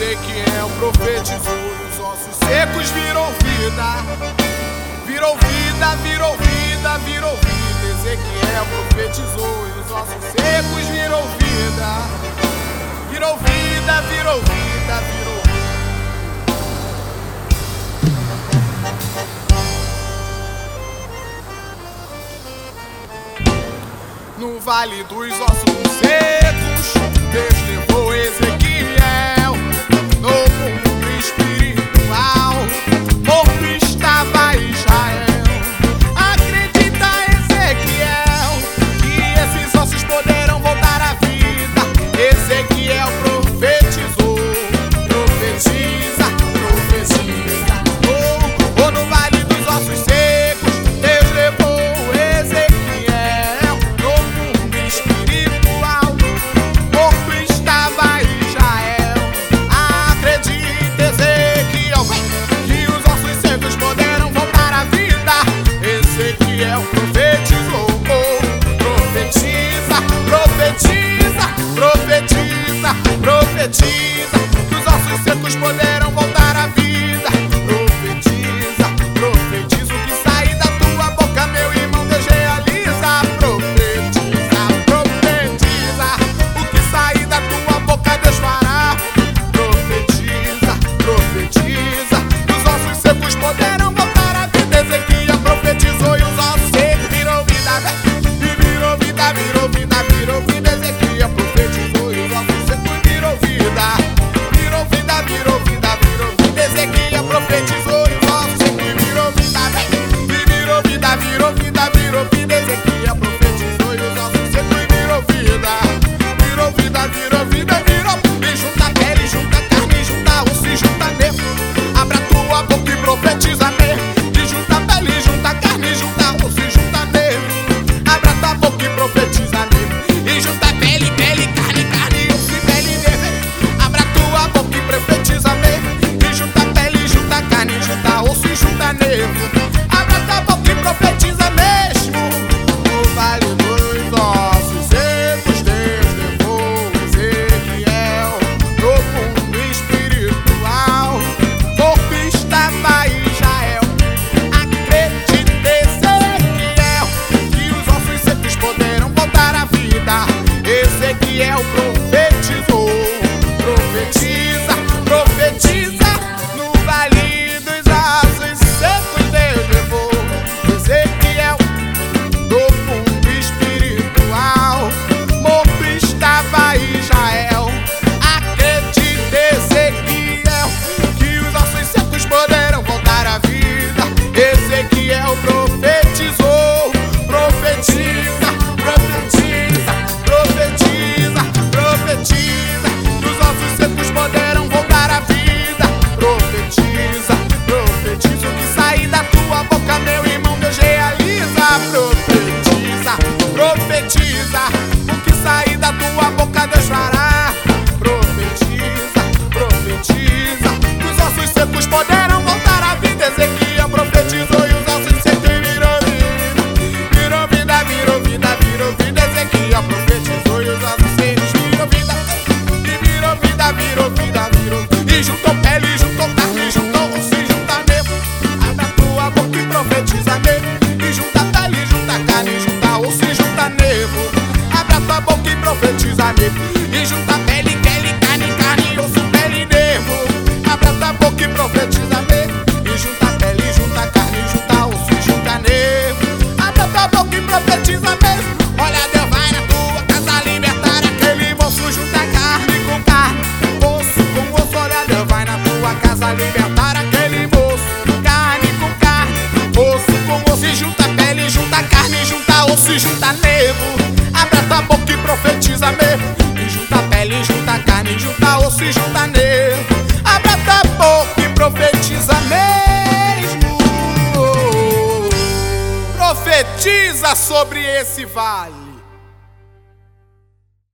Ezequiel profetizou e os ossos secos viram vida. Virou vida, virou vida, virou vida. Ezequiel profetizou e os ossos secos viram vida. Virou vida, virou vida, virou vida. No vale dos ossos secos, Deus levou Ezequiel no mundo espiritual. Morto estava Israel. Acredita, Ezequiel, que esses ossos poderão voltar à vida. Ezequiel profetizou, profetiza, profetiza. Oh, no vale dos ossos secos, Deus levou Ezequiel no mundo espiritual. Morto estava Israel. Acredita, Ezequiel, que os ossos secos poderão voltar à vida. Ezequiel profetizou, profetiza, profetiza, profetiza, profetiza, que os ossos secos poderão voltar à vida. Profetiza, profetiza, o que sair da tua boca, meu irmão, Deus realiza. Profetiza, profetiza, o que sair da tua boca, Deus fará. Profetiza, profetiza, que os ossos secos poderão voltar à vida. Ezequiel profetizou e os ossos secos virou vida, e virou vida, virou vida, virou vida. Ezequiel profetizou e os ossos secos virou vida, virou vida, virou vida, virou vida. Ezequiel profetizou e os ossos secos virou vida, e virou vida, virou vida, virou vida. Ezequiel profetizou e os ossos secos virou vida, virou vida, virou vida, virou. E junta a pele, junta a carne, junta osso e junta nervo. Abra tua boca e profetiza mesmo. E junta a pele, junta a carne, junta osso e junta nervo. Abra tua boca e profetiza mesmo. E junta a pele, pele, carne, carne, osso e pele nervo. Abra tua boca e profetiza mesmo. E junta a pele, junta a carne, junta osso e junta nervo. Abra tua boca e profetiza mesmo. No vale dos ossos secos, Deus levou Ezequiel no mundo espiritual. Morto estava Israel. Acredita, Ezequiel, que os ossos secos poderão voltar à vida. Ezequiel profetizou, profetiza, profetiza. No vale dos ossos secos, Deus levou Ezequiel no mundo espiritual. Morto estava Israel. Acredita, Ezequiel, que os ossos secos poderão voltar à vida. Ezequiel profetizou, profetiza, profetiza, profetiza, profetiza, que os ossos secos poderão voltar à vida. Profetiza, profetiza, o que sair da tua boca, meu irmão, Deus realiza. Profetiza, profetiza, o que sair da tua boca, Deus fará. Profetiza, profetiza, que os ossos secos poderão voltar à vida. Ezequiel profetizou e os ossos secos virou vida, virou vida, virou vida, virou vida. Ezequiel profetizou e os ossos secos virou vida, e virou vida, virou vida, virou vida. E juntou pele, juntou carne, juntou osso e junta nervo. Abra tua boca e profetiza mesmo. E junta pele, junta carne, junta osso e junta nervo. Abra tua boca e profetiza mesmo. E junta pele, pele, carne, carne, osso, pele e nervo. Abra tua boca e profetiza mesmo. E junta pele, junta carne, junta osso e junta nervo. Abra tua boca e profetiza mesmo. Olha, Deus vai na tua casa libertar aquele moço. Junta carne com carne, osso com osso. Olha, Deus vai na tua casa libertar aquele moço. Carne com carne, osso com osso. E junta pele, junta carne, junta osso e junta nervo. Abra tua boca e profetiza mesmo. E junta pele, junta carne, junta osso e junta nervo. Abra tua boca e profetiza mesmo. Profetiza sobre esse vale.